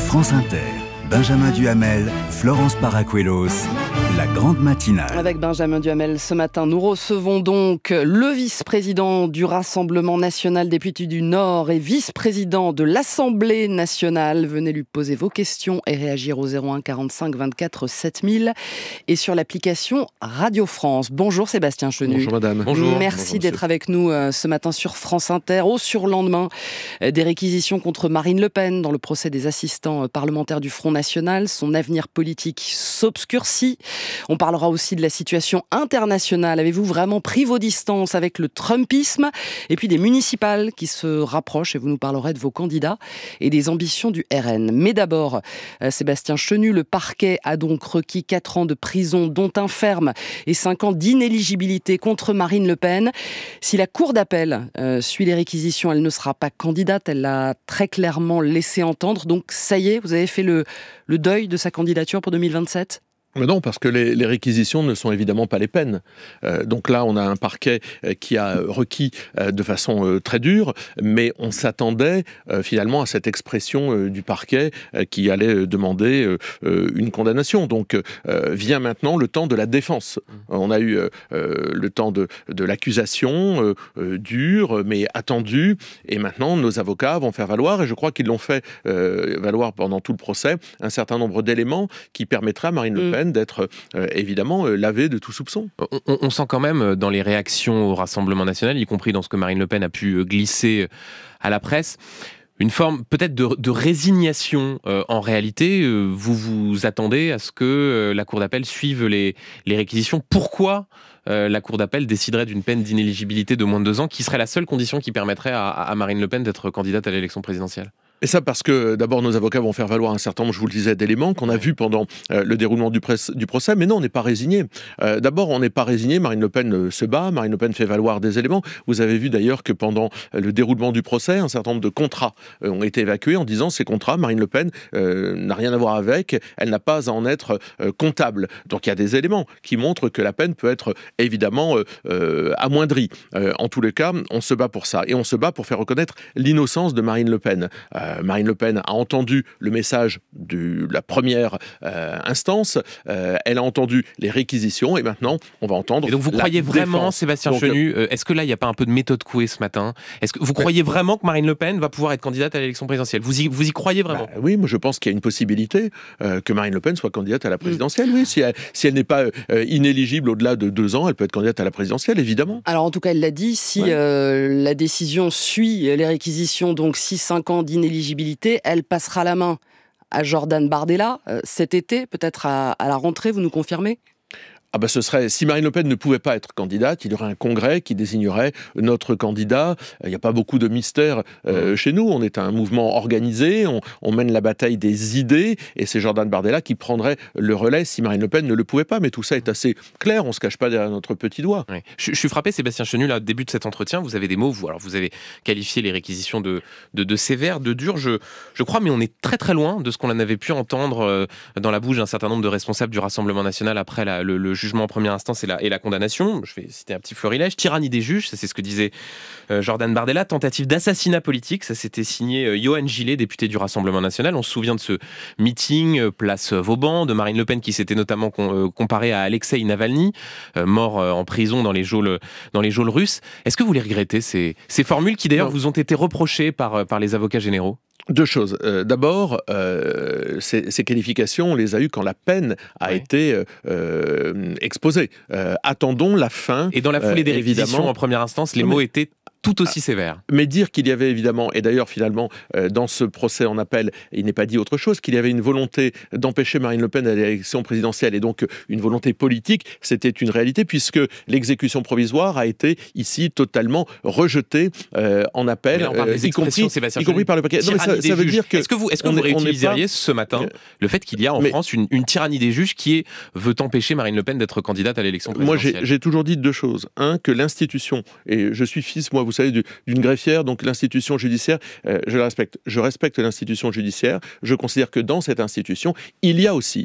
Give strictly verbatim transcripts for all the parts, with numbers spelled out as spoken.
France Inter, Benjamin Duhamel, Florence Paracuelos, la grande matinale. Avec Benjamin Duhamel, ce matin, nous recevons donc le vice-président du Rassemblement national député du Nord et vice-président de l'Assemblée nationale. Venez lui poser vos questions et réagir au zéro un quarante-cinq vingt-quatre sept mille et sur l'application Radio France. Bonjour Sébastien Chenu. Bonjour madame. Bonjour. Merci Bonjour, d'être avec nous ce matin sur France Inter. Au surlendemain des réquisitions contre Marine Le Pen dans le procès des assistants parlementaires du Front National, son avenir politique s'obscurcit. On parlera aussi de la situation internationale. Avez-vous vraiment pris vos distances avec le trumpisme ? Et puis des municipales qui se rapprochent, et vous nous parlerez de vos candidats et des ambitions du R N. Mais d'abord, Sébastien Chenu, le parquet a donc requis quatre ans de prison, dont un ferme, et cinq ans d'inéligibilité contre Marine Le Pen. Si la cour d'appel euh, suit les réquisitions, elle ne sera pas candidate, elle l'a très clairement laissé entendre. Donc ça y est, vous avez fait le, le deuil de sa candidature pour deux mille vingt-sept ? Mais non, parce que les, les réquisitions ne sont évidemment pas les peines. Euh, donc là, on a un parquet euh, qui a requis euh, de façon euh, très dure, mais on s'attendait euh, finalement à cette expression euh, du parquet euh, qui allait euh, demander euh, euh, une condamnation. Donc euh, vient maintenant le temps de la défense. Mmh. On a eu euh, le temps de, de l'accusation euh, euh, dure, mais attendue, et maintenant nos avocats vont faire valoir, et je crois qu'ils l'ont fait euh, valoir pendant tout le procès, un certain nombre d'éléments qui permettraient à Marine Le Pen mmh. d'être euh, évidemment euh, lavé de tout soupçon. On, on sent quand même dans les réactions au Rassemblement national, y compris dans ce que Marine Le Pen a pu glisser à la presse, une forme peut-être de, de résignation. Euh, en réalité, euh, vous vous attendez à ce que euh, la Cour d'appel suive les, les réquisitions. Pourquoi euh, la Cour d'appel déciderait d'une peine d'inéligibilité de moins de deux ans, qui serait la seule condition qui permettrait à, à Marine Le Pen d'être candidate à l'élection présidentielle ? Et ça parce que d'abord nos avocats vont faire valoir un certain nombre, je vous le disais, d'éléments qu'on a vus pendant euh, le déroulement du, presse, du procès, mais non, on n'est pas résigné. Euh, d'abord, on n'est pas résigné, Marine Le Pen euh, se bat, Marine Le Pen fait valoir des éléments. Vous avez vu d'ailleurs que pendant euh, le déroulement du procès, un certain nombre de contrats euh, ont été évacués en disant ces contrats, Marine Le Pen euh, n'a rien à voir avec, elle n'a pas à en être euh, comptable. Donc il y a des éléments qui montrent que la peine peut être évidemment euh, euh, amoindrie. Euh, en tous les cas, on se bat pour ça. Et on se bat pour faire reconnaître l'innocence de Marine Le Pen. Euh, Marine Le Pen a entendu le message de la première euh, instance, euh, elle a entendu les réquisitions et maintenant on va entendre. Et donc vous croyez vraiment, défense. Sébastien donc, Chenu, euh, est-ce que là il n'y a pas un peu de méthode couée ce matin ? Est-ce que vous croyez vraiment que Marine Le Pen va pouvoir être candidate à l'élection présidentielle ? Vous y, vous y croyez vraiment ? Bah, Oui, moi je pense qu'il y a une possibilité euh, que Marine Le Pen soit candidate à la présidentielle. Mmh. Oui, si elle, si elle n'est pas euh, inéligible au-delà de deux ans, elle peut être candidate à la présidentielle, évidemment. Alors en tout cas, elle l'a dit, si ouais. euh, la décision suit les réquisitions, donc six cinq ans d'inéligibilité, elle passera la main à Jordan Bardella euh, cet été, peut-être à, à la rentrée, vous nous confirmez ? Ah bah ce serait, si Marine Le Pen ne pouvait pas être candidate, il y aurait un congrès qui désignerait notre candidat. Il n'y a pas beaucoup de mystère euh, mmh. chez nous. On est un mouvement organisé, on, on mène la bataille des idées, et c'est Jordan Bardella qui prendrait le relais si Marine Le Pen ne le pouvait pas. Mais tout ça est assez clair, on ne se cache pas derrière notre petit doigt. Oui. Je, je suis frappé, Sébastien Chenu, là, au début de cet entretien, vous avez des mots, vous, alors vous avez qualifié les réquisitions de, de, de sévères, de dures, je, je crois, mais on est très très loin de ce qu'on en avait pu entendre euh, dans la bouche d'un certain nombre de responsables du Rassemblement national après la, le, le jugement en première instance et la, et la condamnation. Je vais citer un petit florilège. Tyrannie des juges, ça c'est ce que disait euh, Jordan Bardella. Tentative d'assassinat politique, ça c'était signé euh, Johan Gillet, député du Rassemblement national. On se souvient de ce meeting euh, place Vauban de Marine Le Pen qui s'était notamment con, euh, comparé à Alexei Navalny, euh, mort euh, en prison dans les geôles, dans les geôles russes. Est-ce que vous les regrettez, ces, ces formules qui d'ailleurs non. vous ont été reprochées par, par les avocats généraux ? Deux choses. Euh, d'abord, euh, ces, ces qualifications, on les a eues quand la peine a ouais. été euh, exposée. Euh, attendons la fin. Et dans la foulée des euh, réquisitions en première instance, les mais, mots étaient tout aussi sévère. Mais dire qu'il y avait évidemment, et d'ailleurs finalement euh, dans ce procès en appel, il n'est pas dit autre chose, qu'il y avait une volonté d'empêcher Marine Le Pen à l'élection présidentielle et donc une volonté politique, c'était une réalité puisque l'exécution provisoire a été ici totalement rejetée euh, en appel, euh, y, compris, y compris par le paquet. Non, mais ça, ça veut dire que... Est-ce que vous, est-ce que vous réutiliseriez pas... ce matin le fait qu'il y a en mais... France une, une tyrannie des juges qui est, veut empêcher Marine Le Pen d'être candidate à l'élection présidentielle ? Moi j'ai, j'ai toujours dit deux choses. Un, que l'institution, et je suis fils, moi vous savez, du, d'une greffière, donc l'institution judiciaire, euh, je la respecte. Je respecte l'institution judiciaire. Je considère que dans cette institution, il y a aussi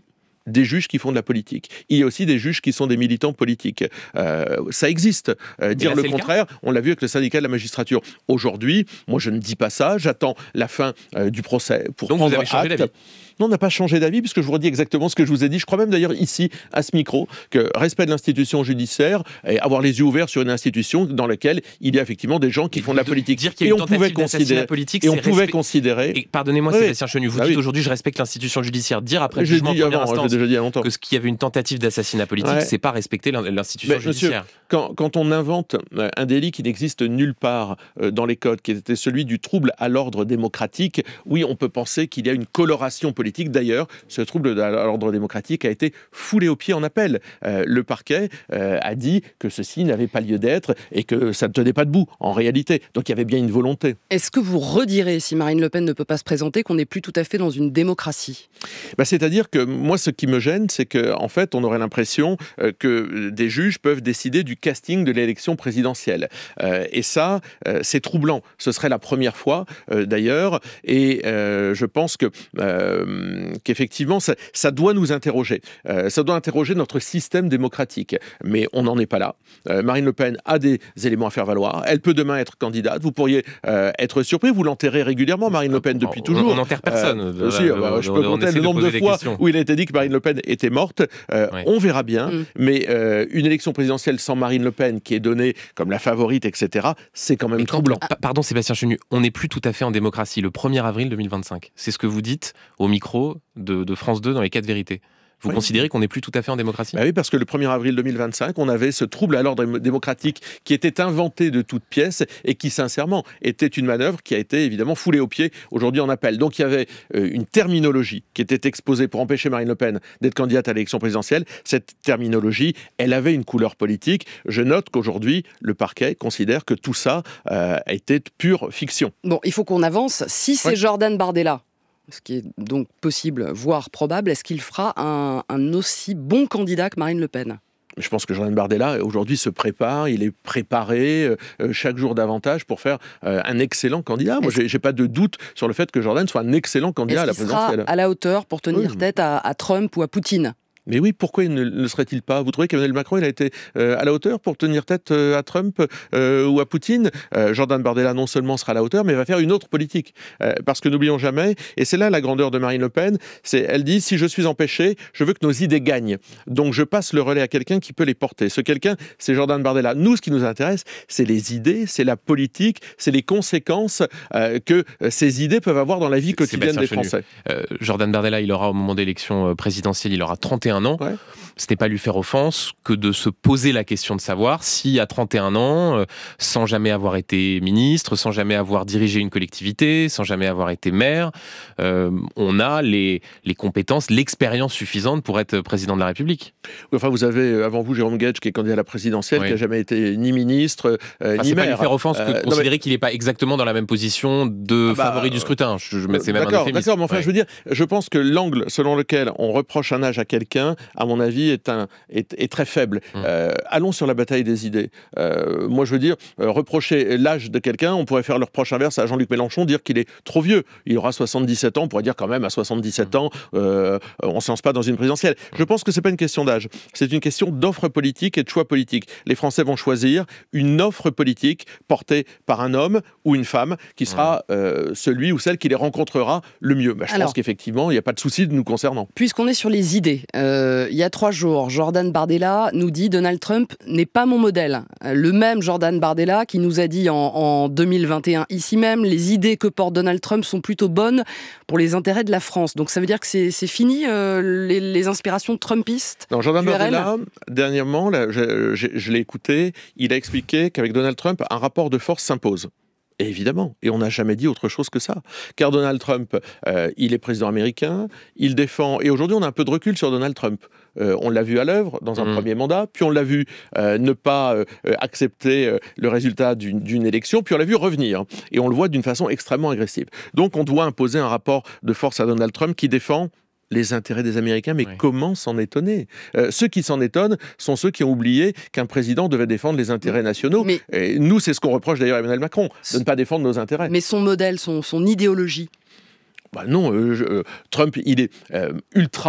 des juges qui font de la politique. Il y a aussi des juges qui sont des militants politiques. Euh, ça existe. Euh, dire là, le contraire, le on l'a vu avec le syndicat de la magistrature. Aujourd'hui, moi je ne dis pas ça, j'attends la fin euh, du procès pour Donc prendre vous avez changé acte. d'avis. Non, on n'a pas changé d'avis, puisque je vous redis exactement ce que je vous ai dit. Je crois même d'ailleurs ici, à ce micro, que respect de l'institution judiciaire et avoir les yeux ouverts sur une institution dans laquelle il y a effectivement des gens qui Et font de la de- politique. dire qu'il y a et une on pouvait tentative d'assassinat considérer, politique, et on c'est pouvait respect- considérer. Et pardonnez-moi, Oui, Sébastien Chenu, vous bah dites oui. aujourd'hui je respecte l'institution judiciaire. Dire après le J'ai jugement en dit première avant, instance j'ai déjà dit il y a longtemps. que ce qu'il y avait une tentative d'assassinat politique, Ouais. c'est pas respecter l'in- l'institution Mais monsieur, judiciaire. Quand, quand on invente euh, un délit qui n'existe nulle part euh, dans les codes, qui était celui du trouble à l'ordre démocratique, oui, on peut penser qu'il y a une coloration politique. D'ailleurs, ce trouble à l'ordre démocratique a été foulé au pied en appel. Euh, le parquet euh, a dit que ceci n'avait pas lieu d'être et que ça ne tenait pas debout, en réalité. Donc il y avait bien une volonté. Est-ce que vous redirez, si Marine Le Pen ne peut pas se présenter, qu'on n'est plus tout à fait dans une démocratie ? Bah, c'est-à-dire que moi, ce qui me gêne, c'est qu'en en fait, on aurait l'impression euh, que des juges peuvent décider du casting de l'élection présidentielle. Euh, et ça, euh, c'est troublant. Ce serait la première fois, euh, d'ailleurs. Et euh, je pense que, euh, qu'effectivement, ça, ça doit nous interroger. Euh, ça doit interroger notre système démocratique. Mais on n'en est pas là. Euh, Marine Le Pen a des éléments à faire valoir. Elle peut demain être candidate. Vous pourriez euh, être surpris. Vous l'enterrez régulièrement, Marine Le Pen, depuis On- toujours. On n'enterre personne. Euh, De- si, de- bah, je on- peux on compter essaie le nombre poser de des fois questions. où il a été dit que Marine Le Pen était morte. Euh, Ouais. On verra bien. Mm. Mais euh, une élection présidentielle sans Marine Le Pen, qui est donnée comme la favorite, et cetera, c'est quand même Mais quand- troublant. pa- Pardon Sébastien Chenu, on n'est plus tout à fait en démocratie le premier avril deux mille vingt-cinq. C'est ce que vous dites au micro de, de France deux dans les quatre vérités. Vous Oui. considérez qu'on n'est plus tout à fait en démocratie ? Bah oui, parce que le premier avril deux mille vingt-cinq, on avait ce trouble à l'ordre démocratique qui était inventé de toutes pièces et qui, sincèrement, était une manœuvre qui a été évidemment foulée aux pieds aujourd'hui en appel. Donc il y avait euh, une terminologie qui était exposée pour empêcher Marine Le Pen d'être candidate à l'élection présidentielle. Cette terminologie, elle avait une couleur politique. Je note qu'aujourd'hui, le parquet considère que tout ça euh, était pure fiction. Bon, il faut qu'on avance. Si c'est Ouais. Jordan Bardella, ce qui est donc possible, voire probable, est-ce qu'il fera un, un aussi bon candidat que Marine Le Pen ? Je pense que Jordan Bardella, aujourd'hui, se prépare, il est préparé euh, chaque jour davantage pour faire euh, un excellent candidat. Moi, Est-ce- j'ai, j'ai pas de doute sur le fait que Jordan soit un excellent candidat à Est-ce la qu'il sera présidentielle. à la hauteur pour tenir Oui. tête à, à Trump ou à Poutine ? Mais oui, pourquoi il ne le serait-il pas ? Vous trouvez qu'Emmanuel Macron, il a été euh, à la hauteur pour tenir tête euh, à Trump euh, ou à Poutine ? euh, Jordan Bardella, non seulement sera à la hauteur, mais va faire une autre politique. Euh, parce que n'oublions jamais, et c'est là la grandeur de Marine Le Pen, c'est, elle dit, si je suis empêché, je veux que nos idées gagnent. Donc je passe le relais à quelqu'un qui peut les porter. Ce quelqu'un, c'est Jordan Bardella. Nous, ce qui nous intéresse, c'est les idées, c'est la politique, c'est les conséquences euh, que euh, ces idées peuvent avoir dans la vie C'est- quotidienne Sébastien des Chenu. Français. Euh, Jordan Bardella, il aura au moment d'élection euh, présidentielle, il aura trente et un ans. Ouais. Ce n'est pas lui faire offense que de se poser la question de savoir si à trente et un ans, euh, sans jamais avoir été ministre, sans jamais avoir dirigé une collectivité, sans jamais avoir été maire, euh, on a les, les compétences, l'expérience suffisante pour être président de la République. Enfin, vous avez euh, avant vous Jérôme Guedj qui est candidat à la présidentielle, Oui. qui n'a jamais été ni ministre, euh, Enfin, ni c'est pas lui maire. faire offense que Euh, de non, mais- considérer qu'il n'est pas exactement dans la même position de Ah bah, favori du scrutin. Je, je- mais c'est même un D'accord, euphémisme. d'accord, mais enfin, Ouais. je veux dire, je pense que l'angle selon lequel on reproche un âge à quelqu'un, à mon avis, est, un, est, est très faible. Hum. Euh, allons sur la bataille des idées. Euh, moi, je veux dire, euh, reprocher l'âge de quelqu'un, on pourrait faire le reproche inverse à Jean-Luc Mélenchon, dire qu'il est trop vieux. Il aura soixante-dix-sept ans, on pourrait dire quand même à soixante-dix-sept ans, euh, on ne se lance pas dans une présidentielle. Je pense que c'est pas une question d'âge, c'est une question d'offre politique et de choix politique. Les Français vont choisir une offre politique portée par un homme ou une femme qui sera euh, celui ou celle qui les rencontrera le mieux. Bah, je Alors- pense qu'effectivement, il n'y a pas de souci de nous concernant. Puisqu'on est sur les idées, euh, il y a trois jours, Jordan Bardella nous dit « Donald Trump n'est pas mon modèle ». Le même Jordan Bardella qui nous a dit en, en deux mille vingt et un, ici même, les idées que porte Donald Trump sont plutôt bonnes pour les intérêts de la France. Donc ça veut dire que c'est, c'est fini, euh, les, les inspirations trumpistes Non, Jordan U R L. Bardella, dernièrement, là, je, je- je l'ai écouté, il a expliqué qu'avec Donald Trump, un rapport de force s'impose. Et évidemment, et on n'a jamais dit autre chose que ça. Car Donald Trump, euh, il est président américain, il défend... Et aujourd'hui, on a un peu de recul sur Donald Trump. Euh, on l'a vu à l'œuvre dans un Mmh. premier mandat, puis on l'a vu euh, ne pas euh, accepter euh, le résultat d'une, d'une élection, puis on l'a vu revenir. Et on le voit d'une façon extrêmement agressive. Donc on doit imposer un rapport de force à Donald Trump qui défend les intérêts des Américains, mais Oui. comment s'en étonner ? Euh, Ceux qui s'en étonnent sont ceux qui ont oublié qu'un président devait défendre les intérêts nationaux. Mais- Et nous, c'est ce qu'on reproche d'ailleurs à Emmanuel Macron, de ne pas défendre nos intérêts. Mais son modèle, son, son idéologie. Bah non, euh, je- euh, Trump, il est euh, ultra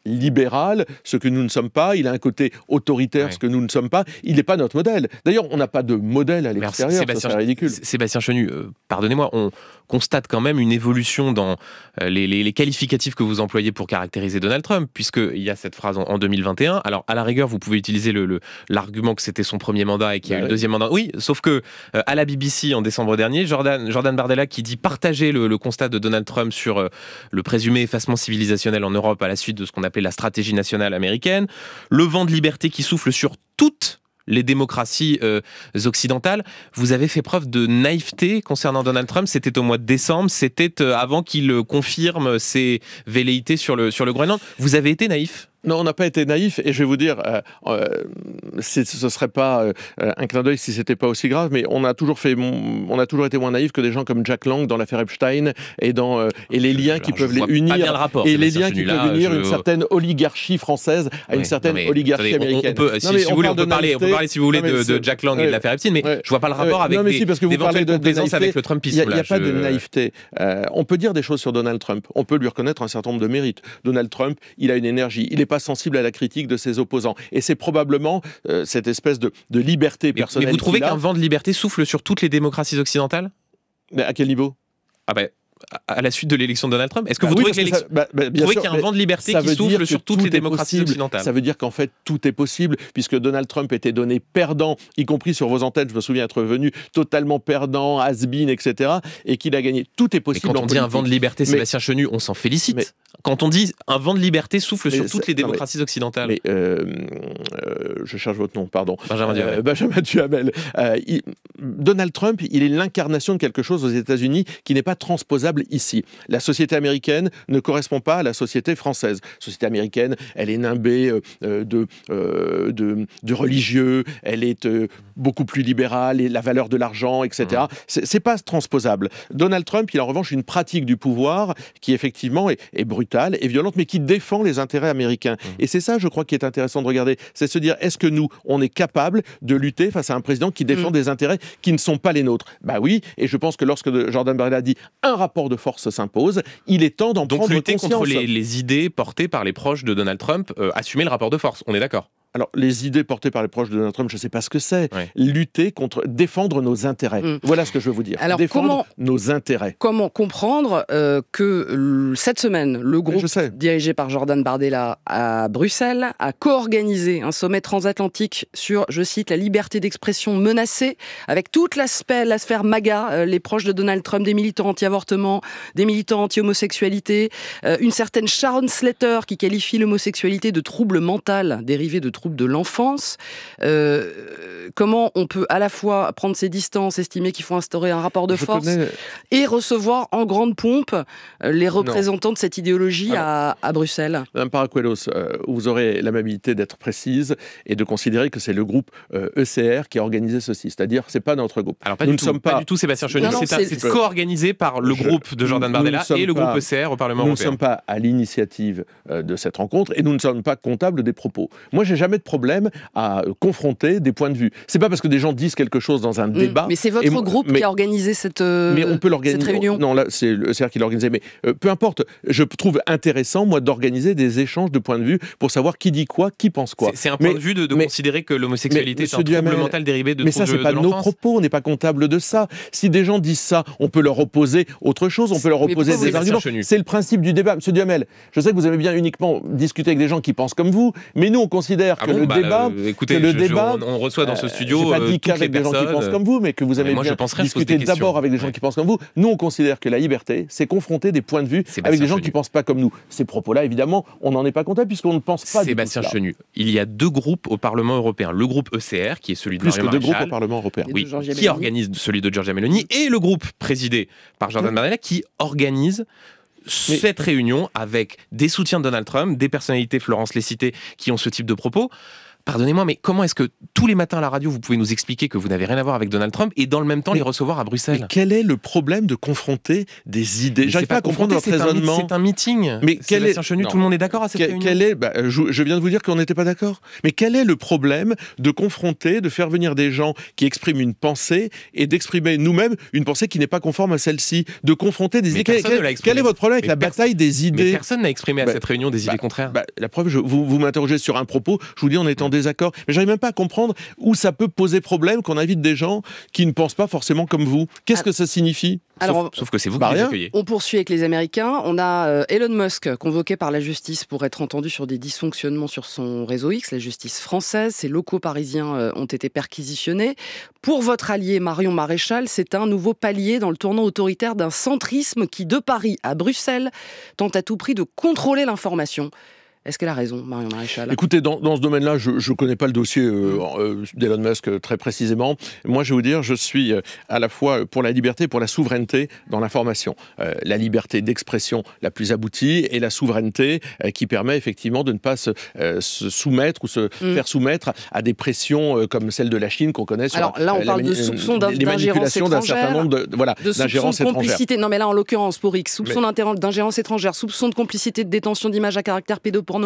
libéral, ce que nous ne sommes pas. Il a un côté autoritaire, ouais. ce que nous ne sommes pas. Il n'est pas notre modèle. D'ailleurs, on n'a pas de modèle à l'extérieur. Sébastien, ça serait ridicule. Sébastien Chenu, euh, pardonnez-moi, on constate quand même une évolution dans euh, les, les, les qualificatifs que vous employez pour caractériser Donald Trump, puisqu'il y a cette phrase en, en deux mille vingt et un. Alors, à la rigueur, vous pouvez utiliser le, le, l'argument que c'était son premier mandat et qu'il y a bah eu oui. le deuxième mandat. Oui, sauf que euh, à la B B C, en décembre dernier, Jordan, Jordan Bardella, qui dit partager le, le constat de Donald Trump sur euh, le présumé effacement civilisationnel en Europe à la suite de ce qu'on appelait la stratégie nationale américaine, le vent de liberté qui souffle sur toutes les démocraties euh, occidentales. Vous avez fait preuve de naïveté concernant Donald Trump. C'était au mois de décembre, c'était euh, avant qu'il confirme ses velléités sur le, sur le Groenland. Vous avez été naïf ? Non, on n'a pas été naïf, et je vais vous dire, euh, euh, ce ne serait pas euh, un clin d'œil si ce n'était pas aussi grave, mais on a toujours fait, on a toujours été moins naïf que des gens comme Jack Lang dans l'affaire Epstein, et, dans, euh, et les liens Alors, qui peuvent les unir, le rapport, et les liens qui là, peuvent unir je... une certaine oligarchie française à ouais, une certaine non, mais, oligarchie attendez, américaine. On, on peut, si, non, si vous voulez, on peut, parler, on peut parler, si vous voulez, non, de, de Jack Lang ouais, et de l'affaire Epstein, mais ouais, je ne vois pas le rapport ouais, avec non, mais des, si, parce que vous parlez de complaisance avec le Trumpisme. Il n'y a, a pas de naïveté. Euh, on peut dire des choses sur Donald Trump, on peut lui reconnaître un certain nombre de mérites. Donald Trump, il a une énergie, il n'est pas sensible à la critique de ses opposants. Et c'est probablement euh, cette espèce de, de liberté personnelle. Mais vous trouvez qu'un vent de liberté souffle sur toutes les démocraties occidentales ? Mais à quel niveau ? Ah ben... à la suite de l'élection de Donald Trump. Est-ce que bah vous oui, trouvez, que ça, bah, bah, vous trouvez qu'il y a un vent de liberté qui souffle sur toutes les démocraties occidentales ? Ça veut dire qu'en fait, tout est possible, puisque Donald Trump était donné perdant, y compris sur vos antennes, je me souviens être venu totalement perdant, has-been, et cetera, et qu'il a gagné. Tout est possible. Mais quand on dit un vent de liberté, mais, Sébastien Chenu, on s'en félicite. Mais, quand on dit un vent de liberté souffle sur toutes les démocraties non, mais, occidentales. Mais euh, euh, je cherche votre nom, pardon. Benjamin Duhamel. Euh, Benjamin Duhamel. Euh, il, Donald Trump, il est l'incarnation de quelque chose aux États-Unis qui n'est pas transposable ici. La société américaine ne correspond pas à la société française. La société américaine, elle est nimbée euh, de, euh, de, de religieux, elle est euh, beaucoup plus libérale, et la valeur de l'argent, et cetera. Mmh. C'est, c'est pas transposable. Donald Trump, il a en revanche une pratique du pouvoir qui effectivement est, est brutale et violente, mais qui défend les intérêts américains. Mmh. Et c'est ça, je crois, qui est intéressant de regarder. C'est se dire, est-ce que nous, on est capable de lutter face à un président qui défend mmh. des intérêts qui ne sont pas les nôtres ? Bah oui, et je pense que lorsque Jordan Bardella dit un rapport de force s'impose, il est temps d'en Donc prendre lutter conscience. contre les, les idées portées par les proches de Donald Trump, euh, assumer le rapport de force, on est d'accord ? Alors, les idées portées par les proches de Donald Trump, je ne sais pas ce que c'est. Ouais. Lutter contre, défendre nos intérêts. Mmh. Voilà ce que je veux vous dire. Alors, défendre comment, nos intérêts. Comment comprendre euh, que cette semaine, le groupe dirigé par Jordan Bardella à Bruxelles a co-organisé un sommet transatlantique sur, je cite, la liberté d'expression menacée, avec toute l'aspect, la sphère MAGA, euh, les proches de Donald Trump, des militants anti-avortement, des militants anti-homosexualité, euh, une certaine Sharon Slater qui qualifie l'homosexualité de trouble mental dérivé de troubles de l'enfance. Euh, comment on peut à la fois prendre ses distances, estimer qu'il faut instaurer un rapport de Je force connais... et recevoir en grande pompe les représentants non. de cette idéologie Alors, à, à Bruxelles ? Madame Paracuelos, euh, vous aurez l'amabilité d'être précise et de considérer que c'est le groupe euh, E C R qui a organisé ceci, c'est-à-dire c'est pas notre groupe. Alors pas nous du, ne tout, sommes pas... pas du tout Sébastien Chenu, c'est, c'est, c'est co-organisé par le Je... groupe de Jordan Bardella et le groupe pas... E C R au Parlement nous européen. Nous ne sommes pas à l'initiative euh, de cette rencontre et nous ne sommes pas comptables des propos. Moi, j'ai jamais de problème à confronter des points de vue. C'est pas parce que des gens disent quelque chose dans un mmh, débat. Mais c'est votre et, groupe mais, qui a organisé cette, euh, mais on peut cette réunion. Non, là, c'est le E C R qui l'a organisé. Mais euh, peu importe. Je trouve intéressant, moi, d'organiser des échanges de points de vue pour savoir qui dit quoi, qui pense quoi. C'est, c'est un point mais, de vue de, de mais, considérer que l'homosexualité est un Duhamel, trouble mental dérivé de mais ça, c'est de, pas de nos propos. On n'est pas comptable de ça. Si des gens disent ça, on peut leur opposer autre chose. On peut leur opposer des arguments. C'est le principe du débat. Monsieur Duhamel, je sais que vous aimez bien uniquement discuter avec des gens qui pensent comme vous, mais nous, on considère ah que bon, le bah, débat, euh, écoutez, que le je, débat, je, on, on reçoit dans ce studio. Euh, j'ai pas dit euh, qu'avec des gens qui pensent comme vous, mais que vous aimez moi, bien discuter d'abord avec des gens ouais. qui pensent comme vous. Nous, on considère que la liberté, c'est confronter des points de vue Sébastien avec des gens Chenu. qui pensent pas comme nous. Ces propos-là, évidemment, on n'en est pas comptable puisqu'on ne pense pas. Sébastien Chenu, il y a deux groupes au Parlement européen. Le groupe E C R, qui est celui de plus que Mario deux groupes Maréchal, au Parlement européen, oui, qui organise celui de Giorgia Meloni, et le groupe présidé par Jordan Bardella, qui organise Mais... cette réunion avec des soutiens de Donald Trump, des personnalités, Florence les citait, qui ont ce type de propos. Pardonnez-moi, mais comment est-ce que tous les matins à la radio, vous pouvez nous expliquer que vous n'avez rien à voir avec Donald Trump et dans le même temps mais, les recevoir à Bruxelles? Mais quel est le problème de confronter des idées? J'arrive pas à comprendre votre raisonnement. C'est un meeting. Mais quel Sébastien est... Chenu, non. tout le monde est d'accord à cette quel, réunion quel est... Bah, je, je viens de vous dire qu'on n'était pas d'accord. Mais quel est le problème de confronter, de faire venir des gens qui expriment une pensée et d'exprimer nous-mêmes une pensée qui n'est pas conforme à celle-ci, de confronter des mais idées? Quel, quel, quel est votre problème avec mais la bataille des idées? Mais personne n'a exprimé à bah, cette réunion des bah, idées contraires. Bah, la preuve, je, vous, vous m'interrogez sur un propos, je vous dis on est en désaccord. Mais j'arrive même pas à comprendre où ça peut poser problème qu'on invite des gens qui ne pensent pas forcément comme vous. Qu'est-ce ah. que ça signifie? Alors, sauf, sauf que c'est vous bah qui les rien. accueillez. On poursuit avec les Américains. On a euh, Elon Musk convoqué par la justice pour être entendu sur des dysfonctionnements sur son réseau X, la justice française. Ses locaux parisiens euh, ont été perquisitionnés. Pour votre allié Marion Maréchal, c'est un nouveau palier dans le tournant autoritaire d'un centrisme qui, de Paris à Bruxelles, tente à tout prix de contrôler l'information. Est-ce qu'elle a raison, Marion Maréchal? Écoutez, dans, dans ce domaine-là, je ne connais pas le dossier euh, euh, d'Elon Musk euh, très précisément. Moi, je vais vous dire, je suis euh, à la fois pour la liberté et pour la souveraineté dans l'information. Euh, la liberté d'expression la plus aboutie et la souveraineté euh, qui permet effectivement de ne pas se, euh, se soumettre ou se mm. faire soumettre à des pressions euh, comme celle de la Chine qu'on connaît sur Alors là, on euh, parle la, de soupçons d'ingérence étrangère, d'un certain nombre de, voilà, de soupçons de complicité. Non, mais là, en l'occurrence, pour X, soupçons Mais... d'ingérence étrangère, soupçons de complicité de détention d'images à caractère pédopornographique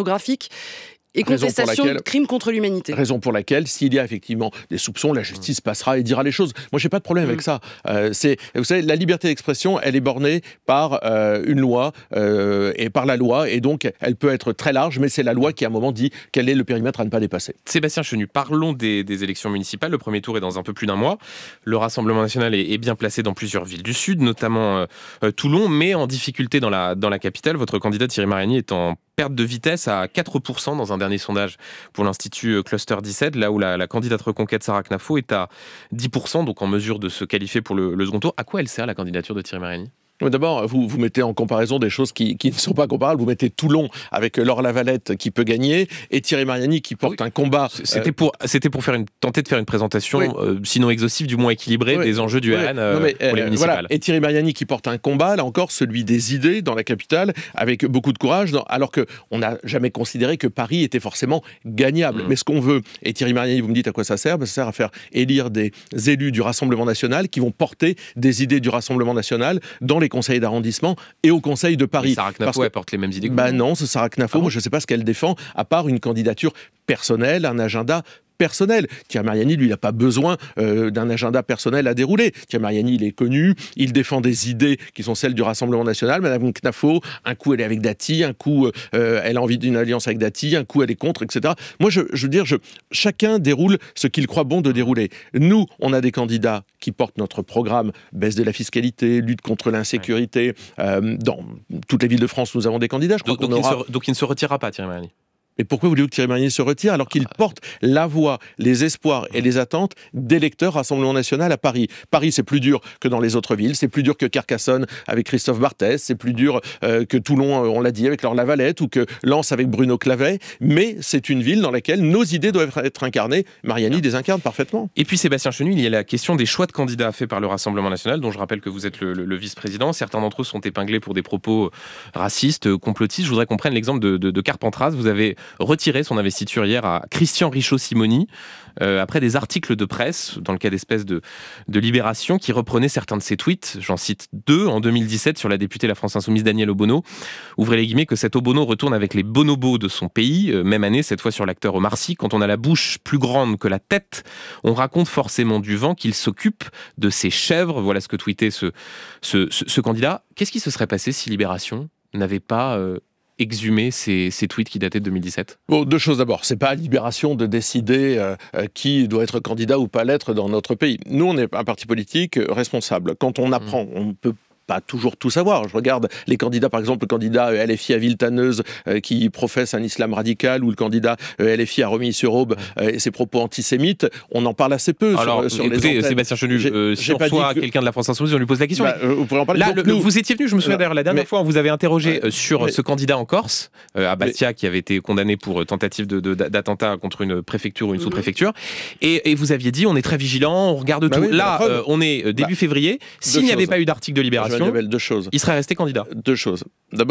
et contestation laquelle, de crimes contre l'humanité. Raison pour laquelle, s'il y a effectivement des soupçons, la justice passera et dira les choses. Moi, j'ai pas de problème mmh. avec ça. Euh, c'est, vous savez, la liberté d'expression, elle est bornée par euh, une loi euh, et par la loi, et donc elle peut être très large, mais c'est la loi qui, à un moment, dit quel est le périmètre à ne pas dépasser. Sébastien Chenu, parlons des, des élections municipales. Le premier tour est dans un peu plus d'un mois. Le Rassemblement national est, est bien placé dans plusieurs villes du Sud, notamment euh, Toulon, mais en difficulté dans la, dans la capitale. Votre candidat Thierry Mariani est en perte de vitesse à quatre pour cent dans un dernier sondage pour l'Institut Cluster dix-sept, là où la, la candidate reconquête Sarah Knafo est à dix pour cent, donc en mesure de se qualifier pour le, le second tour. À quoi elle sert la candidature de Thierry Mariani ? D'abord, vous, vous mettez en comparaison des choses qui, qui ne sont pas comparables. Vous mettez Toulon avec Laure Lavalette qui peut gagner et Thierry Mariani qui porte oui. un combat. C'était euh... pour, c'était pour faire une, tenter de faire une présentation, oui. euh, sinon exhaustive, du moins équilibrée, oui. des enjeux du oui. R N euh, non, mais, pour les euh, municipales. Voilà. Et Thierry Mariani qui porte un combat, là encore, celui des idées dans la capitale, avec beaucoup de courage, dans, alors qu'on n'a jamais considéré que Paris était forcément gagnable. Mmh. Mais ce qu'on veut, et Thierry Mariani, vous me dites à quoi ça sert, ben ça sert à faire élire des élus du Rassemblement national qui vont porter des idées du Rassemblement national dans les conseils d'arrondissement et au Conseil de Paris. Mais Sarah Knafo, que, elle porte les mêmes idées que bah vous. Non, ce Sarah Knafo, ah bon moi je ne sais pas ce qu'elle défend, à part une candidature personnelle, un agenda personnel. Thierry Mariani, lui, il n'a pas besoin euh, d'un agenda personnel à dérouler. Thierry Mariani, il est connu, il défend des idées qui sont celles du Rassemblement national. Madame Knafo, un coup, elle est avec Dati, un coup, euh, elle a envie d'une alliance avec Dati, un coup, elle est contre, et cetera. Moi, je, je veux dire, je, chacun déroule ce qu'il croit bon de dérouler. Nous, on a des candidats qui portent notre programme, baisse de la fiscalité, lutte contre l'insécurité. Ouais. Euh, dans toutes les villes de France, nous avons des candidats. Je crois donc, qu'on donc, aura... il se, donc il ne se retirera pas, Thierry Mariani. Et pourquoi voulez-vous que Thierry Mariani se retire alors qu'il porte la voix, les espoirs et les attentes d'électeurs Rassemblement national à Paris ? Paris, c'est plus dur que dans les autres villes, c'est plus dur que Carcassonne avec Christophe Barthès, c'est plus dur euh, que Toulon, on l'a dit, avec Laure Lavalette, ou que Lens avec Bruno Clavet, mais c'est une ville dans laquelle nos idées doivent être incarnées. Mariani les incarne parfaitement. Et puis Sébastien Chenu, il y a la question des choix de candidats faits par le Rassemblement national, dont je rappelle que vous êtes le, le, le vice-président. Certains d'entre eux sont épinglés pour des propos racistes, complotistes. Je voudrais qu'on prenne l'exemple de, de, de Carpentras. Vous avez retiré son investiture hier à Christian Richaud-Simoni, euh, après des articles de presse, dans le cas d'espèce de, de Libération, qui reprenaient certains de ses tweets. J'en cite deux, en deux mille dix-sept, sur la députée La France Insoumise Danielle Obono. Ouvrez les guillemets, que cet Obono retourne avec les bonobos de son pays. Euh, même année, cette fois sur l'acteur Omar Sy. Quand on a la bouche plus grande que la tête, on raconte forcément du vent qu'il s'occupe de ses chèvres. Voilà ce que tweetait ce, ce, ce, ce candidat. Qu'est-ce qui se serait passé si Libération n'avait pas... Euh, exhumer ces, ces tweets qui dataient de deux mille dix-sept ? Bon, deux choses d'abord. C'est pas à Libération de décider euh, euh, qui doit être candidat ou pas l'être dans notre pays. Nous, on est un parti politique responsable. Quand on apprend, mmh. on peut pas toujours tout savoir. Je regarde les candidats, par exemple, le candidat L F I à Villetaneuse euh, qui professe un islam radical, ou le candidat euh, L F I à Romilly-sur-Aube euh, et ses propos antisémites. On en parle assez peu. Alors, sur, sur écoutez, les antennes. Sébastien Chenu, euh, si on reçoit que... quelqu'un de la France Insoumise, on lui pose la question. Bah, euh, vous pourrez en parler. Là, le, le, vous étiez venu, je me souviens d'ailleurs, la dernière mais, fois, on vous avait interrogé ouais, sur mais, ce candidat en Corse, euh, à Bastia, mais, qui avait été condamné pour tentative de, de, d'attentat contre une préfecture ou une sous-préfecture. Et, et vous aviez dit, on est très vigilant, on regarde bah tout. Oui, Là, euh, on est début bah, février. S'il n'y avait pas eu d'article de Libération, deux choses. il serait resté candidat. Deux choses. D'abord,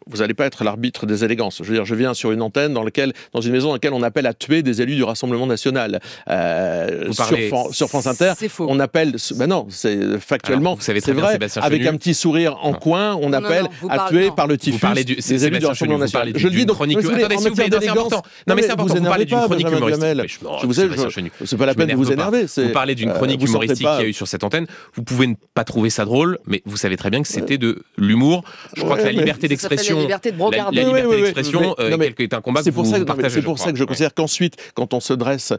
vous n'allez pas être l'arbitre des élégances. Je veux dire, je viens sur une antenne dans laquelle, dans une maison dans laquelle on appelle à tuer des élus du Rassemblement national. Euh, parlez... sur, sur France Inter, c'est faux. on appelle... Ben non, c'est factuellement, Alors, vous savez très c'est vrai, bien, avec un petit sourire en non. coin, on non, appelle non, non, à tuer non. par le typhus du, des élus du Rassemblement national. Je le dis donc, chronique... attendez, s'il vous plaît, c'est important. Non mais c'est important, vous parlez d'une chronique humoristique. Je vous ai, c'est pas la peine de vous énerver. Vous parlez d'une chronique humoristique qu'il y a eu sur cette antenne. Vous pouvez ne pas trouver ça drôle, mais vous savez très bien que c'était de l'humour. Je crois que la liberté d'expression, la liberté d'expression est un combat que vous partagez. C'est pour ça que je considère qu'ensuite, quand on se dresse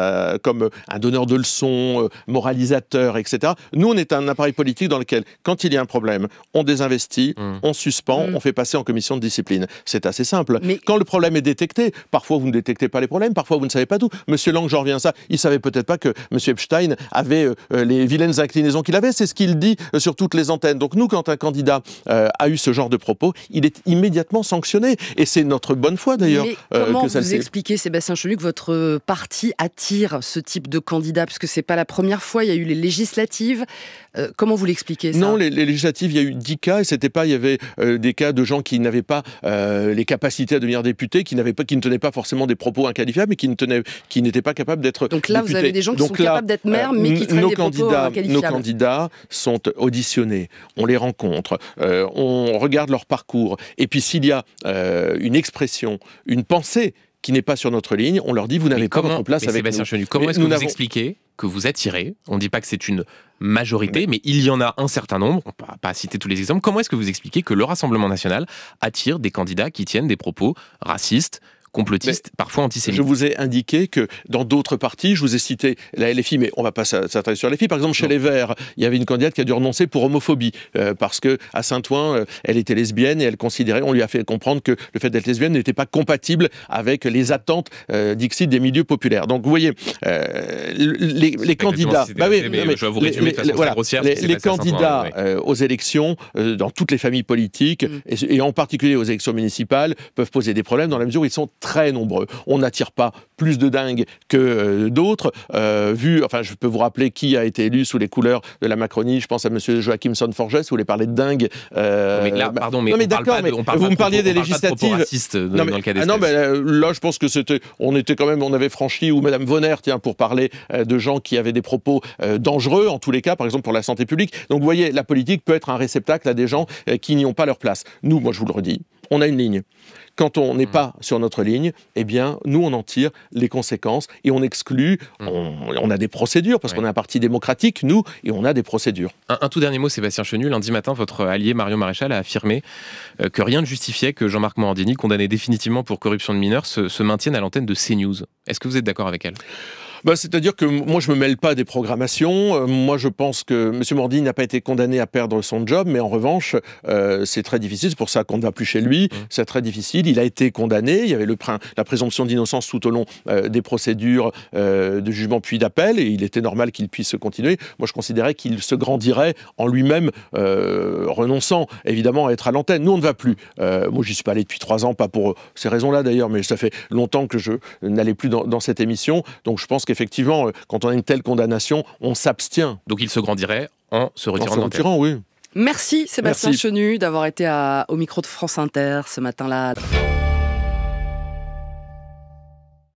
comme un donneur de leçons, moralisateur, et cetera, nous, on est un appareil politique dans lequel, quand il y a un problème, on désinvestit, on suspend, on fait passer en commission de discipline. C'est assez simple. Quand le problème est détecté, parfois vous ne détectez pas les problèmes, parfois vous ne savez pas tout. Monsieur Lang, j'en reviens à ça, il savait peut-être pas que Monsieur Epstein avait euh, les vilaines inclinaisons qu'il avait, c'est ce qu'il dit euh, sur toutes les antennes. Donc nous, quand un candidat euh, a eu ce genre de propos, il est immédiatement sanctionné. Et c'est notre bonne foi d'ailleurs. Mais euh, comment que vous expliquez, Sébastien Chenu, que votre parti attire ce type de candidat? Parce que c'est pas la première fois, il y a eu les législatives. Euh, comment vous l'expliquez ça? Non, les, les législatives, il y a eu dix cas, et c'était pas, il y avait euh, des cas de gens qui n'avaient pas euh, les capacités à devenir députés, qui n'avaient pas, qui ne tenaient pas forcément des propos inqualifiables, mais qui ne tenaient, qui n'étaient pas capables d'être Donc là, députés. Vous avez des gens qui Donc sont là, capables d'être maires, mais qui traînent des propos inqualifiables. Nos candidats sont auditionnés, on les rencontre, euh, on regarde leur parcours, et puis s'il y a euh, une expression, une pensée qui n'est pas sur notre ligne, on leur dit vous n'avez pas votre place avec Sébastien nous. Chenu, comment est-ce que vous n'avons... expliquez que vous attirez, on ne dit pas que c'est une majorité, mais... mais il y en a un certain nombre, on ne va pas citer tous les exemples, comment est-ce que vous expliquez que le Rassemblement national attire des candidats qui tiennent des propos racistes, complotistes, mais parfois antisémites? Je vous ai indiqué que dans d'autres partis, je vous ai cité la L F I, mais on ne va pas s'attarder sur la L F I. Par exemple, chez non. les Verts, il y avait une candidate qui a dû renoncer pour homophobie, euh, parce qu'à Saint-Ouen, euh, elle était lesbienne et elle considérait, on lui a fait comprendre que le fait d'être lesbienne n'était pas compatible avec les attentes euh, dixit des milieux populaires. Donc vous voyez, euh, les, les candidats... Bah oui, mais, mais, je vais vous résumer les, de façon voilà, grossière. Les, les candidats ouais. euh, aux élections, euh, dans toutes les familles politiques, mm. et, et en particulier aux élections municipales, peuvent poser des problèmes dans la mesure où ils sont très nombreux. On n'attire pas plus de dingues que euh, d'autres. Euh, vu, enfin, je peux vous rappeler qui a été élu sous les couleurs de la Macronie. Je pense à Monsieur Joachimson Forges. Vous voulez parler de dingue euh, mais là, pardon, mais, non, mais on d'accord, parle pas de, on parle vous pas me parliez propos, des législatives. De, non, mais, dans le cas ah non, mais là, je pense que c'était, on était quand même, on avait franchi, ou Madame Vonner, tiens, pour parler euh, de gens qui avaient des propos euh, dangereux, en tous les cas, par exemple pour la santé publique. Donc, vous voyez, la politique peut être un réceptacle à des gens euh, qui n'y ont pas leur place. Nous, moi, je vous le redis, on a une ligne. Quand on n'est pas sur notre ligne, eh bien, nous, on en tire les conséquences et on exclut, on, on a des procédures, parce oui. qu'on est un parti démocratique, nous, et on a des procédures. Un, un tout dernier mot, Sébastien Chenu. Lundi matin, votre allié Marion Maréchal a affirmé euh, que rien ne justifiait que Jean-Marc Morandini, condamné définitivement pour corruption de mineurs, se, se maintienne à l'antenne de CNews. Est-ce que vous êtes d'accord avec elle ? Bah, c'est-à-dire que moi, je ne me mêle pas des programmations. Euh, moi, je pense que M. Morandini n'a pas été condamné à perdre son job, mais en revanche, euh, c'est très difficile. C'est pour ça qu'on ne va plus chez lui. Mmh. C'est très difficile. Il a été condamné. Il y avait le, la présomption d'innocence tout au long euh, des procédures euh, de jugement puis d'appel, et il était normal qu'il puisse continuer. Moi, je considérais qu'il se grandirait en lui-même, euh, renonçant évidemment à être à l'antenne. Nous, on ne va plus. Euh, moi, j'y suis pas allé depuis trois ans, pas pour ces raisons-là d'ailleurs, mais ça fait longtemps que je n'allais plus dans, dans cette émission. Donc, je pense qu'effectivement, quand on a une telle condamnation, on s'abstient. Donc il se grandirait en se retirant en se retirant, oui. Merci Sébastien Merci. Chenu d'avoir été à, au micro de France Inter ce matin-là.